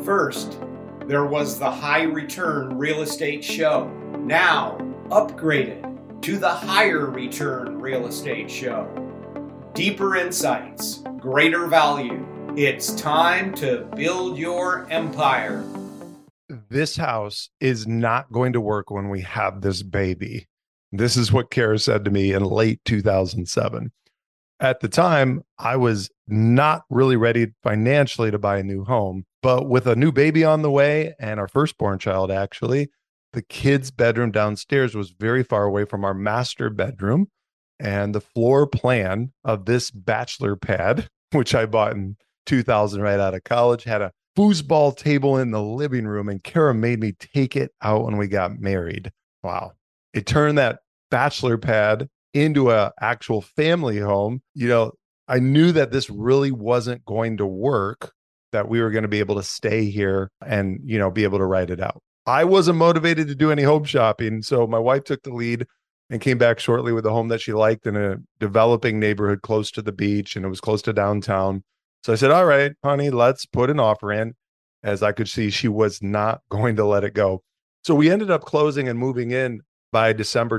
First, there was the High Return Real Estate Show, now upgraded to the Higher Return Real Estate Show. Deeper insights, greater value. It's time to build your empire. This house is not going to work when we have this baby. This is what Kara said to me in late 2007. At the time, I was not really ready financially to buy a new home, but with a new baby on the way and our firstborn child, actually, the kids' bedroom downstairs was very far away from our master bedroom. And the floor plan of this bachelor pad, which I bought in 2000 right out of college, had a foosball table in the living room, and Kara made me take it out when we got married. Wow. It turned that bachelor pad into an actual family home. You know, I knew that this really wasn't going to work, that we were going to be able to stay here and, you know, be able to write it out. I wasn't motivated to do any home shopping. So my wife took the lead and came back shortly with a home that she liked in a developing neighborhood close to the beach, and it was close to downtown. So I said, all right, honey, let's put an offer in. As I could see, she was not going to let it go. So we ended up closing and moving in by December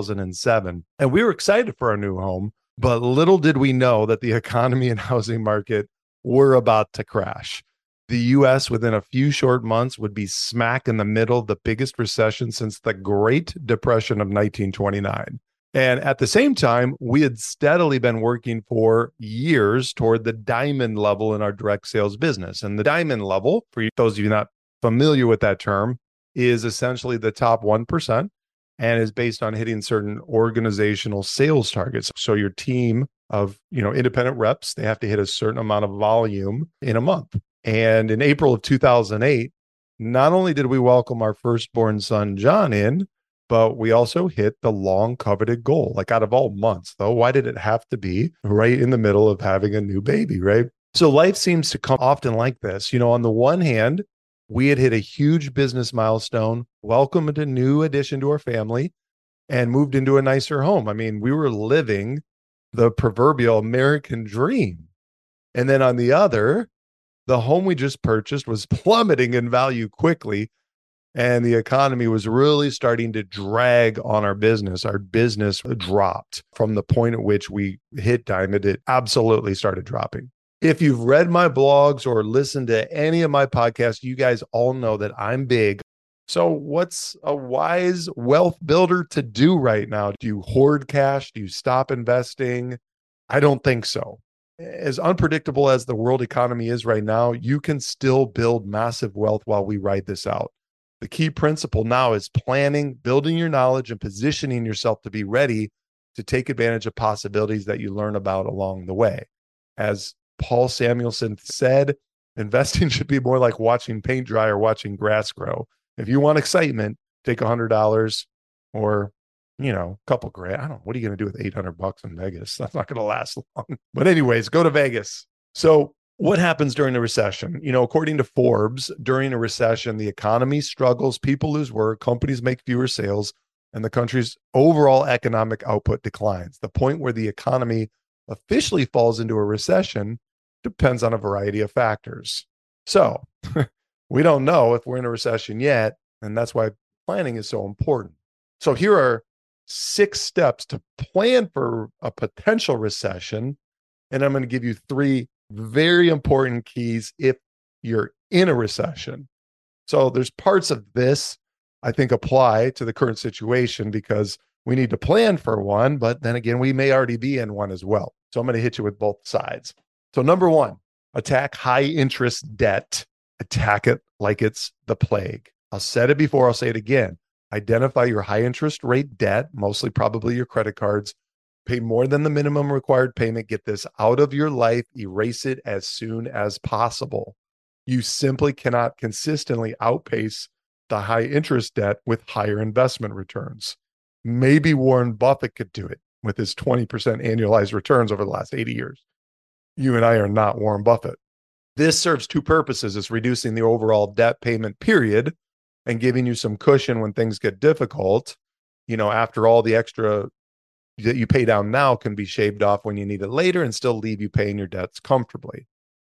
2007. And we were excited for our new home, but little did we know that the economy and housing market were about to crash. The US within a few short months would be smack in the middle of the biggest recession since the Great Depression of 1929. And at the same time, we had steadily been working for years toward the diamond level in our direct sales business. And the diamond level, for those of you not familiar with that term, is essentially the top 1% and is based on hitting certain organizational sales targets. So your team of, independent reps, they have to hit a certain amount of volume in a month. And in April of 2008, not only did we welcome our firstborn son, John, in, but we also hit the long coveted goal. Like, out of all months, though, why did it have to be right in the middle of having a new baby, right? So life seems to come often like this. On the one hand, we had hit a huge business milestone, welcomed a new addition to our family, and moved into a nicer home. I mean, we were living the proverbial American dream. And then on the other, the home we just purchased was plummeting in value quickly, and the economy was really starting to drag on our business. Our business dropped from the point at which we hit diamond. It absolutely started dropping. If you've read my blogs or listened to any of my podcasts, you guys all know that I'm big. So what's a wise wealth builder to do right now? Do you hoard cash? Do you stop investing? I don't think so. As unpredictable as the world economy is right now, you can still build massive wealth while we ride this out. The key principle now is planning, building your knowledge, and positioning yourself to be ready to take advantage of possibilities that you learn about along the way. As Paul Samuelson said, investing should be more like watching paint dry or watching grass grow. If you want excitement, take $100 or, a couple grand. I don't know. What are you going to do with $800 in Vegas? That's not going to last long. But anyways, go to Vegas. So what happens during a recession? According to Forbes, during a recession, the economy struggles, people lose work, companies make fewer sales, and the country's overall economic output declines. The point where the economy officially falls into a recession depends on a variety of factors. So we don't know if we're in a recession yet, and that's why planning is so important. So here are 6 steps to plan for a potential recession, and I'm going to give you 3 very important keys if you're in a recession. So there's parts of this I think apply to the current situation because we need to plan for one, but then again, we may already be in one as well. So I'm going to hit you with both sides. So number 1, attack high interest debt. Attack it like it's the plague. I'll said it before, I'll say it again. Identify your high interest rate debt, mostly probably your credit cards. Pay more than the minimum required payment. Get this out of your life. Erase it as soon as possible. You simply cannot consistently outpace the high interest debt with higher investment returns. Maybe Warren Buffett could do it with his 20% annualized returns over the last 80 years. You and I are not Warren Buffett. This serves 2 purposes. It's reducing the overall debt payment period and giving you some cushion when things get difficult. After all, the extra that you pay down now can be shaved off when you need it later and still leave you paying your debts comfortably.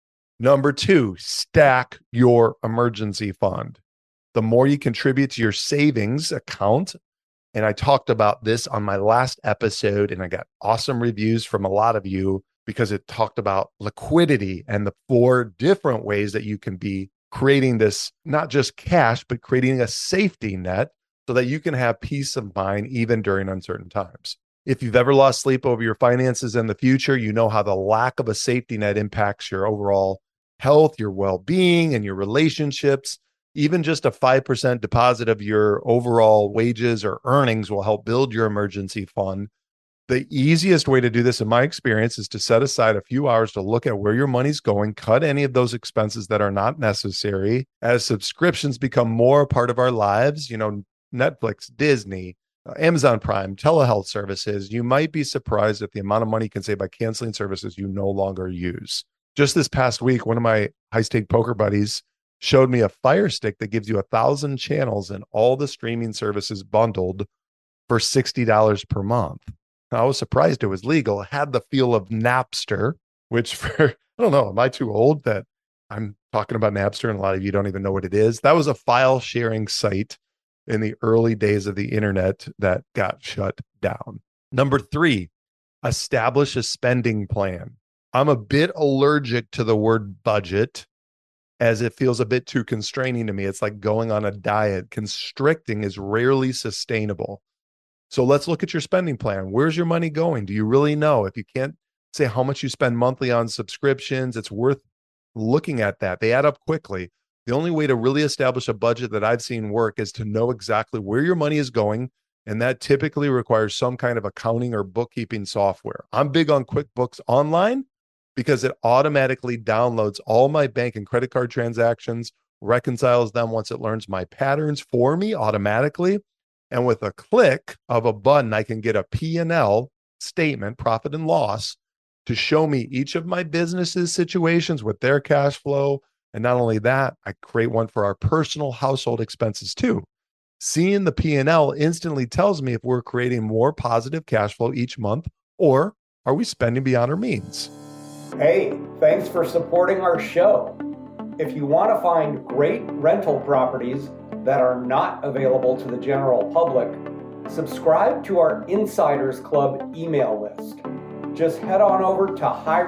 Number two, stack your emergency fund. The more you contribute to your savings account, and I talked about this on my last episode, and I got awesome reviews from a lot of you because it talked about liquidity and the 4 different ways that you can be creating this, not just cash, but creating a safety net so that you can have peace of mind even during uncertain times. If you've ever lost sleep over your finances in the future, you know how the lack of a safety net impacts your overall health, your well-being, and your relationships. Even just a 5% deposit of your overall wages or earnings will help build your emergency fund. The easiest way to do this, in my experience, is to set aside a few hours to look at where your money's going, cut any of those expenses that are not necessary. As subscriptions become more a part of our lives, Netflix, Disney, Amazon Prime, telehealth services, you might be surprised at the amount of money you can save by canceling services you no longer use. Just this past week, one of my high-stake poker buddies showed me a Fire Stick that gives you 1,000 channels and all the streaming services bundled for $60 per month. Now, I was surprised it was legal. It had the feel of Napster, which I don't know, am I too old that I'm talking about Napster and a lot of you don't even know what it is? That was a file sharing site in the early days of the internet that got shut down. Number 3, establish a spending plan. I'm a bit allergic to the word budget, as it feels a bit too constraining to me. It's like going on a diet. Constricting is rarely sustainable. So let's look at your spending plan. Where's your money going? Do you really know? If you can't say how much you spend monthly on subscriptions, it's worth looking at that. They add up quickly. The only way to really establish a budget that I've seen work is to know exactly where your money is going. And that typically requires some kind of accounting or bookkeeping software. I'm big on QuickBooks Online because it automatically downloads all my bank and credit card transactions, reconciles them once it learns my patterns for me automatically. And with a click of a button, I can get a P&L statement, profit and loss, to show me each of my businesses' situations with their cash flow. And not only that, I create one for our personal household expenses too. Seeing the P&L instantly tells me if we're creating more positive cash flow each month, or are we spending beyond our means? Hey, thanks for supporting our show. If you want to find great rental properties that are not available to the general public, subscribe to our Insiders Club email list. Just head on over to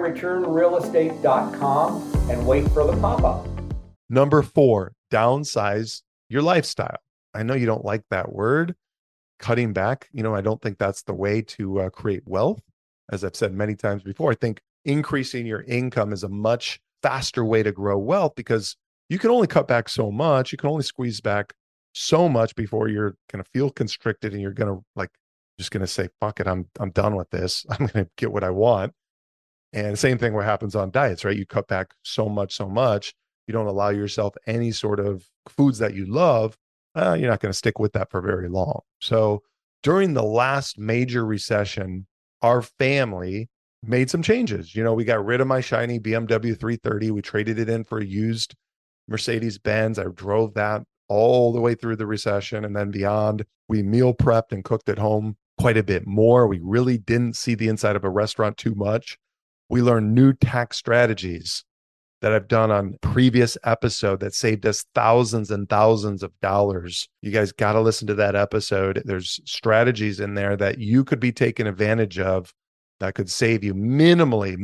highreturnrealestate.com and wait for the pop-up. Number 4, downsize your lifestyle. I know you don't like that word, cutting back. I don't think that's the way to create wealth. As I've said many times before, I think increasing your income is a much faster way to grow wealth because you can only cut back so much. You can only squeeze back so much before you're going to feel constricted and you're going to just going to say, fuck it, I'm done with this. I'm going to get what I want. And the same thing what happens on diets, right? You cut back so much. You don't allow yourself any sort of foods that you love. You're not going to stick with that for very long. So during the last major recession, our family made some changes. We got rid of my shiny BMW 330. We traded it in for a used Mercedes-Benz. I drove that all the way through the recession and then beyond. We meal prepped and cooked at home quite a bit more. We really didn't see the inside of a restaurant too much. We learned new tax strategies that I've done on previous episode that saved us thousands and thousands of dollars. You guys got to listen to that episode. There's strategies in there that you could be taking advantage of that could save you minimally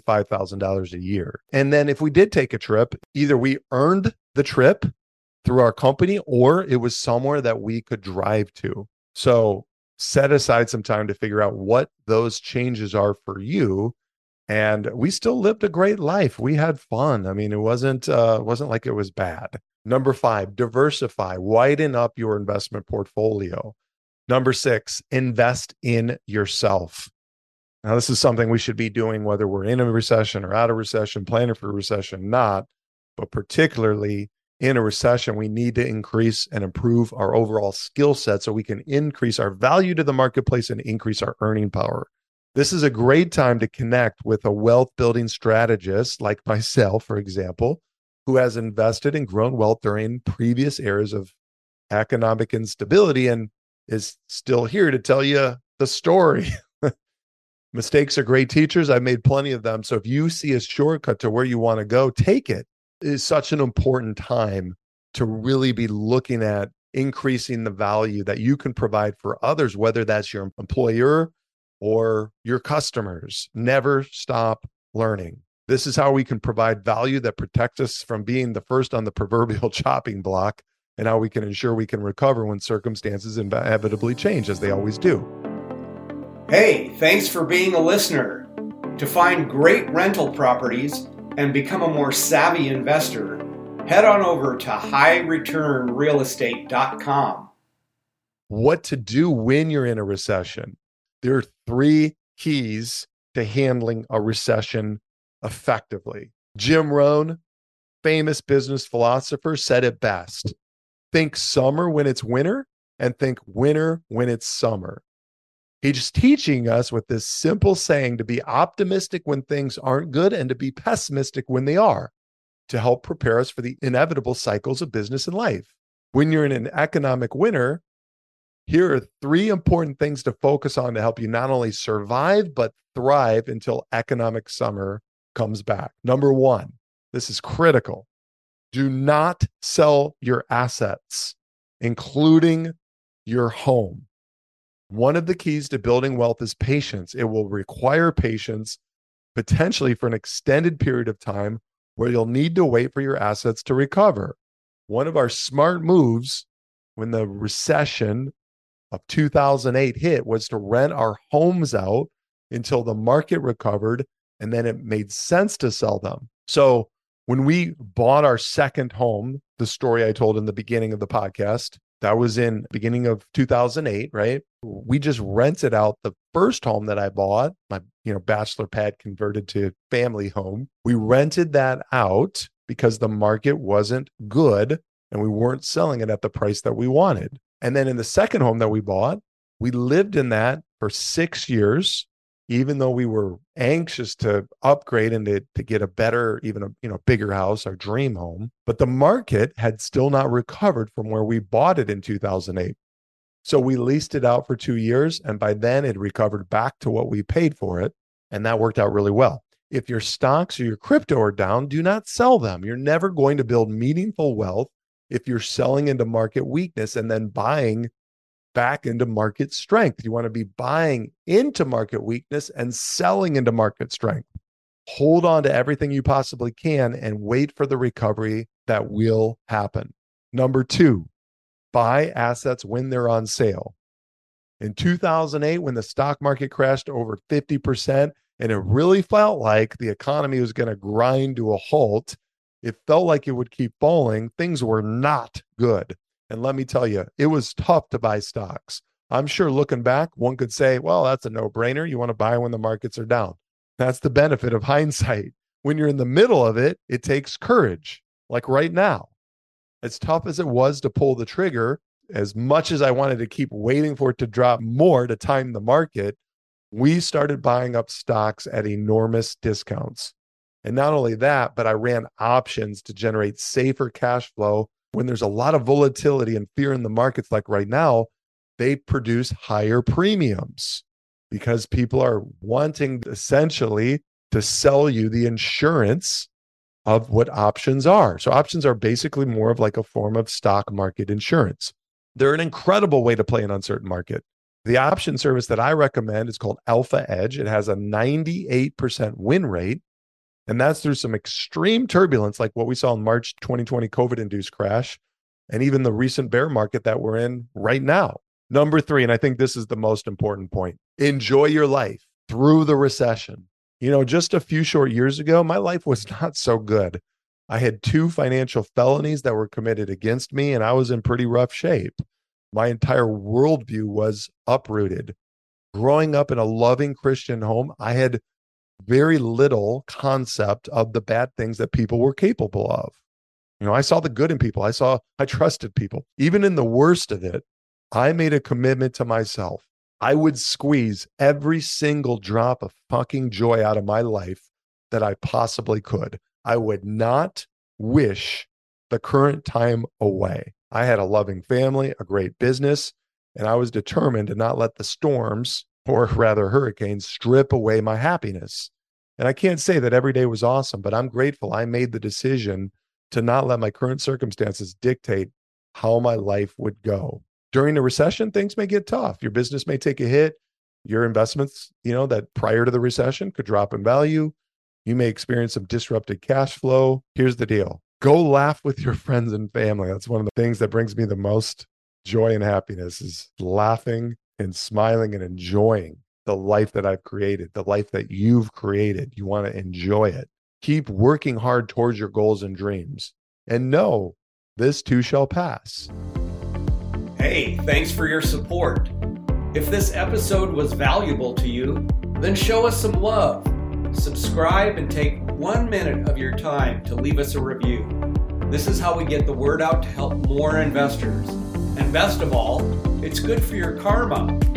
$5,000 a year. And then if we did take a trip, either we earned the trip through our company or it was somewhere that we could drive to. So set aside some time to figure out what those changes are for you. And we still lived a great life. We had fun. I mean, it wasn't like it was bad. Number 5, diversify, widen up your investment portfolio. Number 6, invest in yourself. Now, this is something we should be doing whether we're in a recession or out of recession, planning for a recession, not, but particularly in a recession, we need to increase and improve our overall skill set so we can increase our value to the marketplace and increase our earning power. This is a great time to connect with a wealth building strategist like myself, for example, who has invested and grown wealth during previous eras of economic instability and is still here to tell you the story. Mistakes are great teachers. I've made plenty of them. So if you see a shortcut to where you want to go, take it. It is such an important time to really be looking at increasing the value that you can provide for others, whether that's your employer or your customers. Never stop learning. This is how we can provide value that protects us from being the first on the proverbial chopping block, and how we can ensure we can recover when circumstances inevitably change, as they always do. Hey, thanks for being a listener. To find great rental properties and become a more savvy investor, head on over to highreturnrealestate.com. What to do when you're in a recession? There are 3 keys to handling a recession effectively. Jim Rohn, famous business philosopher, said it best. Think summer when it's winter and think winter when it's summer. He's teaching us with this simple saying to be optimistic when things aren't good and to be pessimistic when they are, to help prepare us for the inevitable cycles of business and life. When you're in an economic winter, here are 3 important things to focus on to help you not only survive, but thrive until economic summer comes back. Number 1, this is critical. Do not sell your assets, including your home. One of the keys to building wealth is patience. It will require patience, potentially for an extended period of time, where you'll need to wait for your assets to recover. One of our smart moves when the recession of 2008 hit was to rent our homes out until the market recovered, and then it made sense to sell them. So when we bought our second home, the story I told in the beginning of the podcast, that was in the beginning of 2008, right? We just rented out the first home that I bought, my bachelor pad converted to family home. We rented that out because the market wasn't good and we weren't selling it at the price that we wanted. And then in the second home that we bought, we lived in that for 6 years, even though we were anxious to upgrade and to get a better, even a bigger house, our dream home. But the market had still not recovered from where we bought it in 2008. So we leased it out for 2 years, and by then it recovered back to what we paid for it, and that worked out really well. If your stocks or your crypto are down, do not sell them. You're never going to build meaningful wealth if you're selling into market weakness and then buying back into market strength. You want to be buying into market weakness and selling into market strength. Hold on to everything you possibly can and wait for the recovery that will happen. Number 2, buy assets when they're on sale. In 2008, when the stock market crashed over 50% and it really felt like the economy was going to grind to a halt, it felt like it would keep falling. Things were not good. And let me tell you, it was tough to buy stocks. I'm sure looking back, one could say, well, that's a no-brainer. You want to buy when the markets are down. That's the benefit of hindsight. When you're in the middle of it, it takes courage. Like right now, as tough as it was to pull the trigger, as much as I wanted to keep waiting for it to drop more to time the market, we started buying up stocks at enormous discounts. And not only that, but I ran options to generate safer cash flow. When there's a lot of volatility and fear in the markets, like right now, they produce higher premiums because people are wanting essentially to sell you the insurance of what options are. So options are basically more of like a form of stock market insurance. They're an incredible way to play an uncertain market. The option service that I recommend is called Alpha Edge. It has a 98% win rate. And that's through some extreme turbulence, like what we saw in March 2020 COVID-induced crash, and even the recent bear market that we're in right now. Number 3, and I think this is the most important point, enjoy your life through the recession. Just a few short years ago, my life was not so good. I had 2 financial felonies that were committed against me, and I was in pretty rough shape. My entire worldview was uprooted. Growing up in a loving Christian home, I had very little concept of the bad things that people were capable of. I saw the good in people. I trusted people. Even in the worst of it, I made a commitment to myself. I would squeeze every single drop of fucking joy out of my life that I possibly could. I would not wish the current time away. I had a loving family, a great business, and I was determined to not let the storms or rather hurricanes, strip away my happiness. And I can't say that every day was awesome, but I'm grateful I made the decision to not let my current circumstances dictate how my life would go. During the recession, things may get tough. Your business may take a hit. Your investments, that prior to the recession could drop in value. You may experience some disrupted cash flow. Here's the deal. Go laugh with your friends and family. That's one of the things that brings me the most joy and happiness, is laughing and smiling and enjoying the life that I've created, the life that you've created. You want to enjoy it. Keep working hard towards your goals and dreams. And know this too shall pass. Hey, thanks for your support. If this episode was valuable to you, then show us some love. Subscribe and take 1 minute of your time to leave us a review. This is how we get the word out to help more investors. And best of all, it's good for your karma.